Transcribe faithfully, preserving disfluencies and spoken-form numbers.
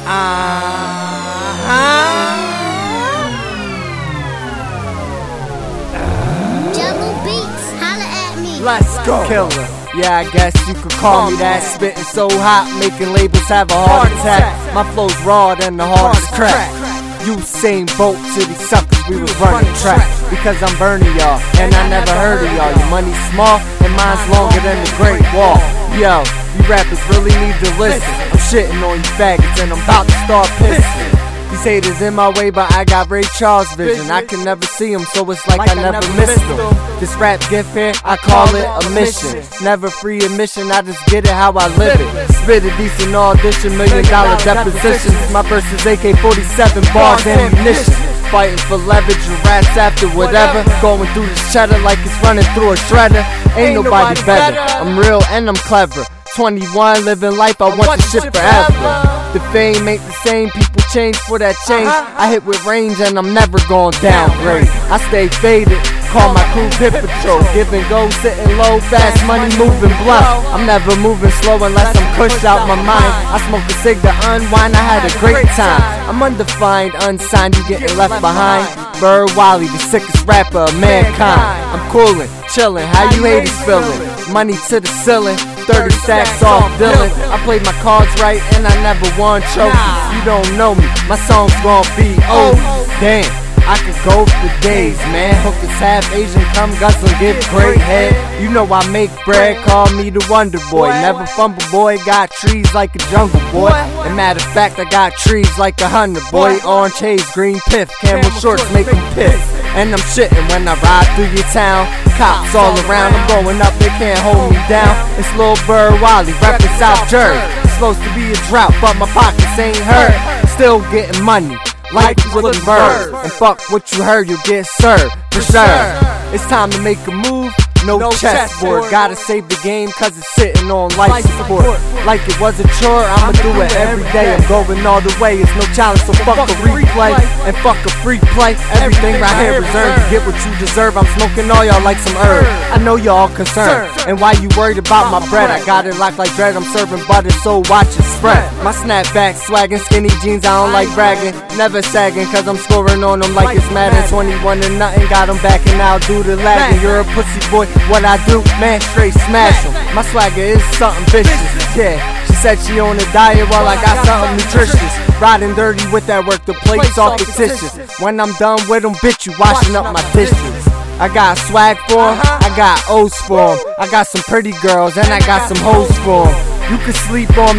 Uh-huh. Jello Beats, holla at me. Let's go. Killer. Yeah, I guess you could call me that. Spitting so hot, making labels have a heart attack. My flow's raw than the hardest crack. Usain Bolt to these suckers, we was running track. Because I'm burning y'all, and I never heard of y'all. Your money's small, and mine's longer than the Great Wall. Yo, you rappers really need to listen. I'm shitting on you faggots, and I'm about to start pissing. These haters in my way, but I got Ray Charles vision. I can never see them, so it's like, like I, I never missed them. This rap gift here, I call it a mission. Never free admission, I just get it how I live it. Spit a decent audition, million dollar depositions. My verse is A K forty-seven bars ammunition. Fighting for leverage and rats after whatever. Going through this cheddar like it's running through a shredder. Ain't nobody better, I'm real and I'm clever. twenty-one, living life, I want this shit forever. The fame ain't the same, people change for that change. I hit with range and I'm never gon' downgrade. I stay faded, call my crew Pit Patrol. Give and go, sitting low, fast money moving blunt. I'm never moving slow unless I'm pushed out my mind. I smoke a cig to unwind, I had a great time. I'm undefined, unsigned, you getting left behind. Bird Wally, the sickest rapper of mankind. I'm coolin', chillin', how you haters feelin'? Money to the ceiling, thirty stacks off Dylan. I played my cards right and I never won trophies. You don't know me, my song's gon' be over. Damn, I could go for days, man. Hookers half Asian, come guzzle, give great head. You know I make bread, call me the Wonder Boy. Never fumble boy, got trees like a jungle boy. And matter of fact, I got trees like a hundred boy. Orange haze, green piff, camel shorts make them piss. And I'm shitting when I ride through your town. Cops all around, I'm going up, they can't hold me down. It's Lil Bird Wally, reppin' South Jersey. It's supposed to be a drought, but my pockets ain't hurt. Still getting money, like with a bird. And fuck what you heard, you'll get served, for sure. It's time to make a move, no, no chessboard. Gotta save the game cause it's sitting on life support. Like it was a chore, I'ma do it every day. I'm going all the way, it's no challenge, so fuck a replay. And fuck a free play, everything right here reserved. You get what you deserve, I'm smoking all y'all like some herb. I know y'all concerned, and why you worried about my bread? I got it locked like dread, I'm serving butter, so watch it spread. My snapback swaggin', skinny jeans, I don't like bragging. Never sagging, cause I'm scoring on them like it's Madden. Twenty-one and nothing, got them backing out, do the lagging. You're a pussy boy, what I do, man, straight smash em. My swagger is something vicious, yeah. She said she on a diet, well I got something nutritious. Riding dirty with that work, the plates off the tissues. When I'm done with them, bitch, you washing up my dishes. I got swag for 'em, I got O's for 'em. I got some pretty girls and I got some hoes for 'em. You can sleep on me.